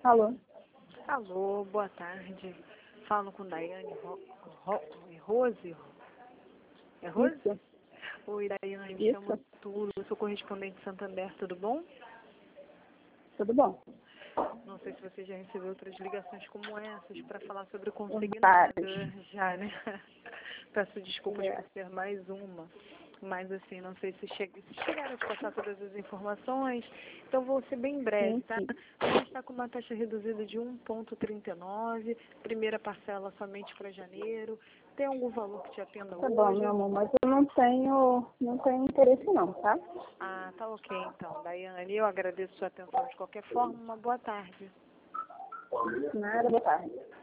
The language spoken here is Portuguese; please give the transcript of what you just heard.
Alô? Alô, boa tarde. Falo com Daiane Rose? É Rose? Isso. Oi, Daiane, me Isso. chamo Tulo, eu sou correspondente Santander, tudo bom? Tudo bom? Não sei se você já recebeu outras ligações como essas para falar sobre o consignado. Vários. Já, né? Peço desculpas É. por ser mais uma. Mas assim, não sei se chegaram a te passar todas as informações. Então vou ser bem breve, Sim, tá? sim. A gente está com uma taxa reduzida de 1,39, primeira parcela somente para janeiro. Tem algum valor que te atenda Tá bom, hoje? meu amor, mas eu não tenho interesse não, tá? Ah, tá ok então, Daiane. Eu agradeço sua atenção de qualquer forma. Uma boa tarde. Nada, boa tarde.